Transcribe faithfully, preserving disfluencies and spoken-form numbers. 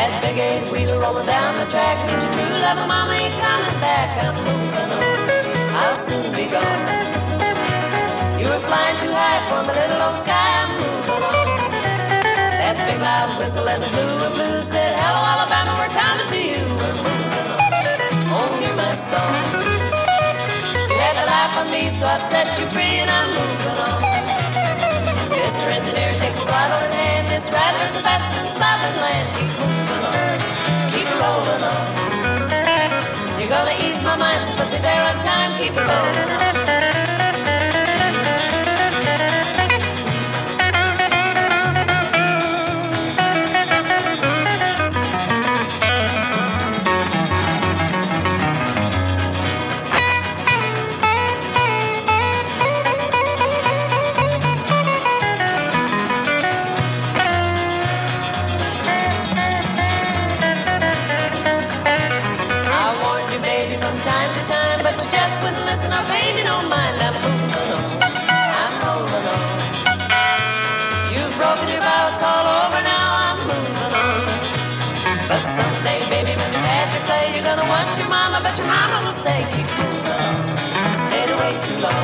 That big eight wheeler rolling down the track. Meet your true love, mama ain't coming back. I'm moving on, I'll soon be gone. You were flying too high for my little old sky. I'm moving on. That big loud whistle as it blew and blew said, hello Alabama, we're coming to you. We're moving on, oh hear my song. You had the life on me, so I've set you free and I'm moving on. Mister Engineer, take the throttle in hand. This rider's the best in Stopping Land. Keep moving on, keep rolling on. You're gonna ease my mind, so put me there on time. Keep it rolling on. Now baby, don't mind, I'm moving on, I'm rolling on. You've broken your vow, it's all over now, I'm moving on. But someday, baby, when you've had your play, you're gonna want your mama, but your mama will say, keep moving on. You stayed away too long.